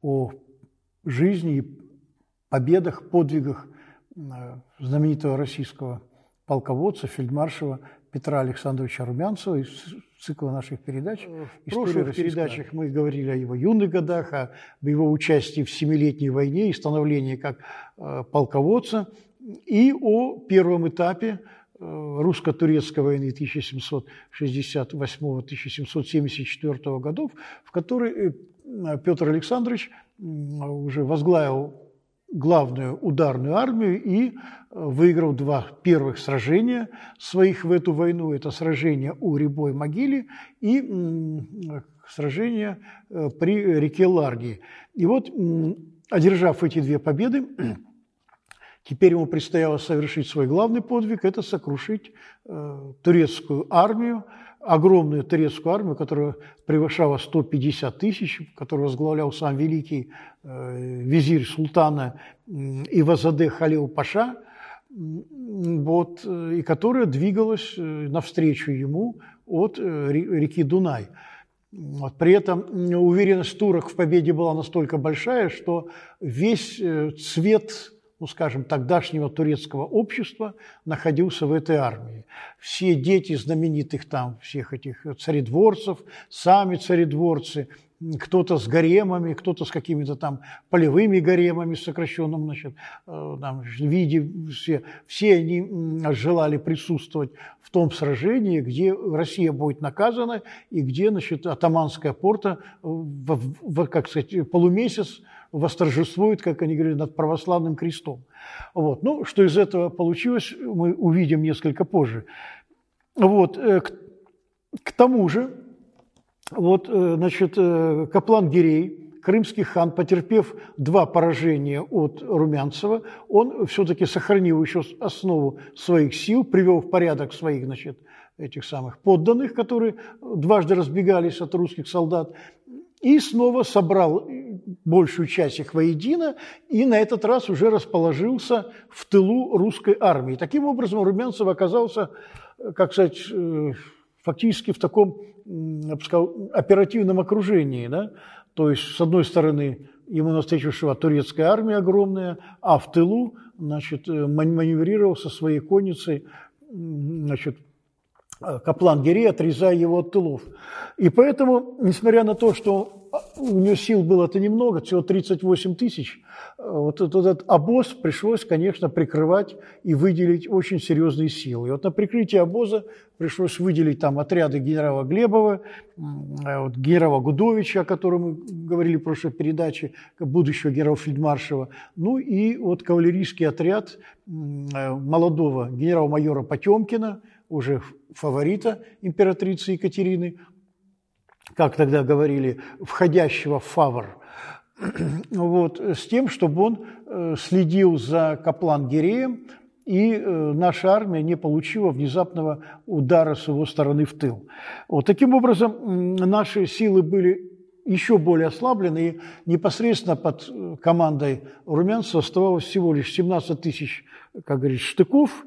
о жизни и победах, подвигах знаменитого российского полководца, фельдмаршала Петра Александровича Румянцева из цикла наших передач. В прошлых передачах мы говорили о его юных годах, о его участии в Семилетней войне и становлении как полководца, и о первом этапе русско-турецкой войны 1768-1774 годов, в которой Петр Александрович уже возглавил главную ударную армию и выиграл два первых сражения своих в эту войну. Это сражение у Рябой-Могиле и сражение при реке Ларги. И вот, одержав эти две победы, теперь ему предстояло совершить свой главный подвиг – это сокрушить турецкую армию, огромную турецкую армию, которая превышала 150 тысяч, которую возглавлял сам великий визирь султана Ивазаде Халил Паша, вот, и которая двигалась навстречу ему от реки Дунай. Вот, при этом уверенность турок в победе была настолько большая, что весь цвет, ну, скажем, тогдашнего турецкого общества находился в этой армии. Все дети знаменитых там, всех этих царедворцев, сами царедворцы, кто-то с гаремами, кто-то с какими-то там полевыми гаремами в сокращенном, значит, там, виде, все они желали присутствовать в том сражении, где Россия будет наказана и где, значит, атаманская порта, как сказать, полумесяц восторжествует, как они говорили, над православным крестом. Вот. Ну, что из этого получилось, мы увидим несколько позже. Вот. К тому же, вот, значит, Каплан Гирей, крымский хан, потерпев два поражения от Румянцева, он все-таки сохранил еще основу своих сил, привел в порядок своих, значит, этих самых подданных, которые дважды разбегались от русских солдат, и снова собрал большую часть их воедино, и на этот раз уже расположился в тылу русской армии. Таким образом, Румянцев оказался, как сказать, фактически в таком, я бы сказал, оперативном окружении, да? То есть, с одной стороны, ему навстречу шла турецкая армия огромная, а в тылу, значит, маневрировал со своей конницей, значит, Каплан Гирей, отрезая его от тылов. И поэтому, несмотря на то, что у него сил было-то немного, всего 38 тысяч, вот этот обоз пришлось, конечно, прикрывать и выделить очень серьезные силы. И вот на прикрытие обоза пришлось выделить там отряды генерала Глебова, вот, генерала Гудовича, о котором мы говорили в прошлой передаче, будущего генерал-фельдмаршала, ну и вот кавалерийский отряд молодого генерал-майора Потемкина, уже фаворита императрицы Екатерины, как тогда говорили, входящего в фавор, вот, с тем, чтобы он следил за Каплан-Гиреем, и наша армия не получила внезапного удара с его стороны в тыл. Вот, таким образом, наши силы были еще более ослаблены, и непосредственно под командой Румянцева оставалось всего лишь 17 тысяч, как говорится, штыков,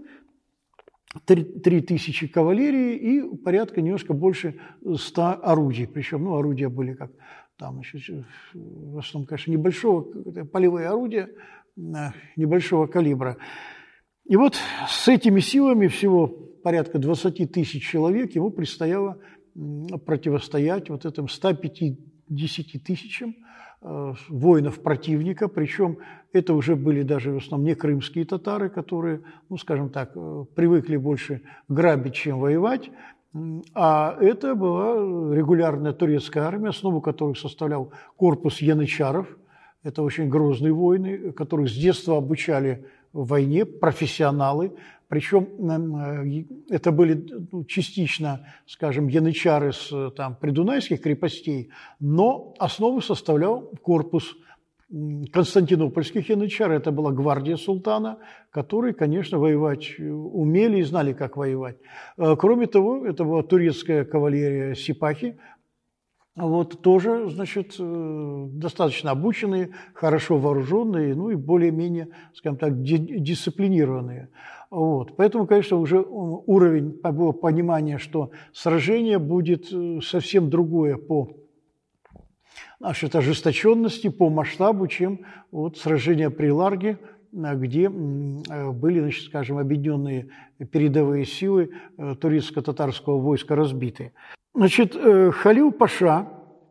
3 тысячи кавалерии и порядка немножко больше 100 орудий. Причем, ну, орудия были как там еще, в основном, конечно, небольшого, полевые орудия небольшого калибра. И вот с этими силами, всего порядка 20 тысяч человек, ему предстояло противостоять вот этим 150 тысячам воинов противника, причем это уже были даже в основном не крымские татары, которые, ну, скажем так, привыкли больше грабить, чем воевать, а это была регулярная турецкая армия, основу которой составлял корпус янычаров. Это очень грозные воины, которых с детства обучали в войне, профессионалы. Причем это были частично, скажем, янычары с там, придунайских крепостей, но основу составлял корпус константинопольских янычар. Это была гвардия султана, которые, конечно, воевать умели и знали, как воевать. Кроме того, это была турецкая кавалерия сипахи, вот, тоже, значит, достаточно обученные, хорошо вооруженные, ну и более-менее, скажем так, дисциплинированные. Вот. Поэтому, конечно, уже уровень было понимания, что сражение будет совсем другое по значит, ожесточенности по масштабу, чем вот сражения при Ларге, где были, значит, скажем, объединенные передовые силы турецко-татарского войска разбиты. Значит, Халил Паша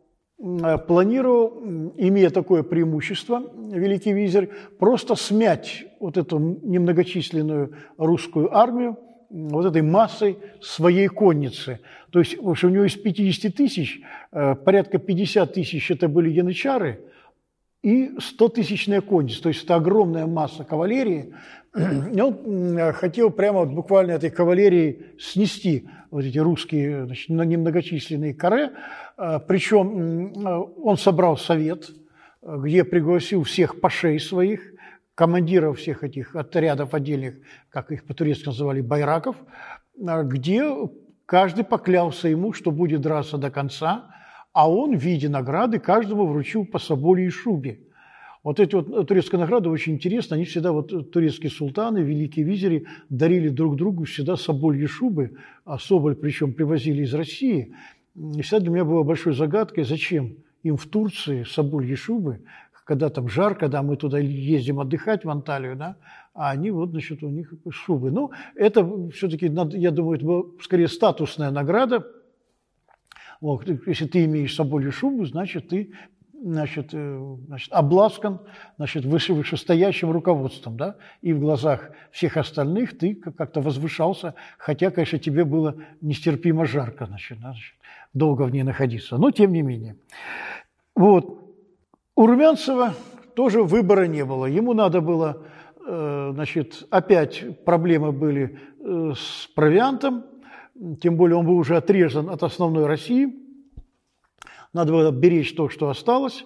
планировал, имея такое преимущество, великий визирь, просто смять вот эту немногочисленную русскую армию вот этой массой своей конницы. То есть, потому что у него из 50 тысяч, порядка 50 тысяч это были янычары, и 100-тысячная конница, то есть это огромная масса кавалерии. И он хотел прямо вот буквально этой кавалерией снести вот эти русские, значит, немногочисленные каре. Причем он собрал совет, где пригласил всех пашей своих, командиров всех этих отрядов отдельных, как их по-турецки называли, байраков, где каждый поклялся ему, что будет драться до конца, а он в виде награды каждому вручил по соболе шубе. Вот эти вот турецкие награды очень интересны. Они всегда, вот турецкие султаны, великие визири, дарили друг другу всегда собольи шубы, а соболь причем привозили из России. И всегда для меня было большой загадкой, зачем им в Турции собольи шубы, когда там жарко, когда мы туда ездим отдыхать в Анталию, да, а они вот, значит, у них шубы. Ну, это все-таки, я думаю, это была скорее статусная награда. Вот, если ты имеешь соболью шубу, значит, ты обласкан, значит, вышестоящим руководством, да, и в глазах всех остальных ты как-то возвышался, хотя, конечно, тебе было нестерпимо жарко, значит, долго в ней находиться, но тем не менее. Вот. У Румянцева тоже выбора не было. Ему надо было, значит, опять проблемы были с провиантом, тем более он был уже отрезан от основной России. Надо было беречь то, что осталось,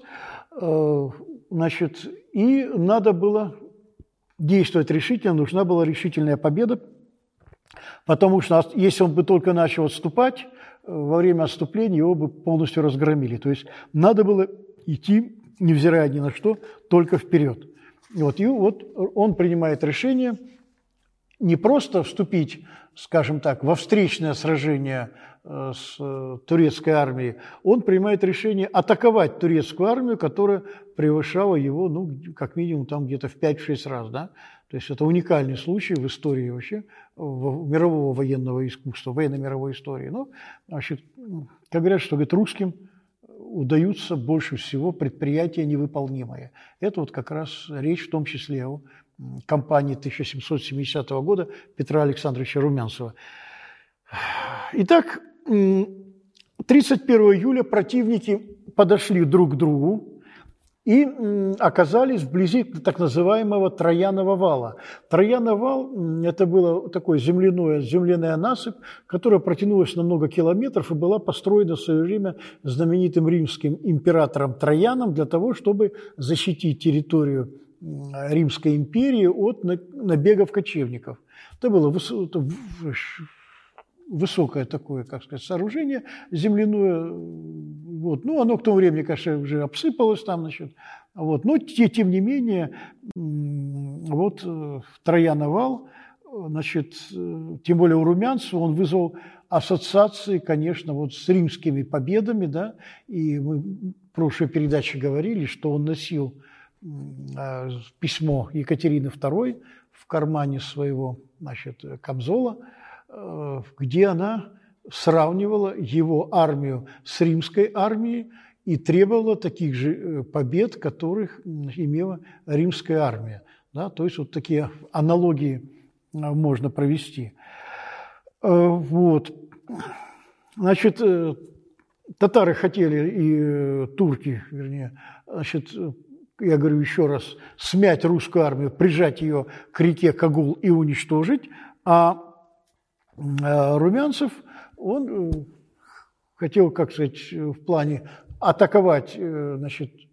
значит, и надо было действовать решительно, нужна была решительная победа, потому что если он бы только начал отступать, во время отступления его бы полностью разгромили. То есть надо было идти, невзирая ни на что, только вперед. И вот он принимает решение не просто вступить, скажем так, во встречное сражение с турецкой армией, он принимает решение атаковать турецкую армию, которая превышала его, ну, как минимум, там где-то в 5-6 раз, да. То есть это уникальный случай в истории вообще мирового военного искусства, военно-мировой истории. Ну, значит, как говорят, что, говорит, русским удаются больше всего предприятия невыполнимые. Это вот как раз речь в том числе о кампании 1770 года Петра Александровича Румянцева. Итак, 31 июля противники подошли друг к другу и оказались вблизи так называемого Троянова вала. Троянов вал – это была такая земляная насыпь, которая протянулась на много километров и была построена в свое время знаменитым римским императором Трояном для того, чтобы защитить территорию Римской империи от набегов кочевников. Это было высокое такое, как сказать, сооружение земляное. Вот. Ну, оно к тому времени, конечно, уже обсыпалось там, значит. Вот. Но, тем не менее, вот Троянов вал, значит, тем более у Румянцева, он вызвал ассоциации, конечно, вот с римскими победами, да, и мы в прошлой передаче говорили, что он носил письмо Екатерины II в кармане своего, значит, камзола, где она сравнивала его армию с римской армией и требовала таких же побед, которых имела римская армия. Да? То есть вот такие аналогии можно провести. Вот. Значит, татары хотели, и турки, вернее, значит, я говорю еще раз, смять русскую армию, прижать ее к реке Кагул и уничтожить, а Румянцев, он хотел, как сказать, в плане атаковать, значит,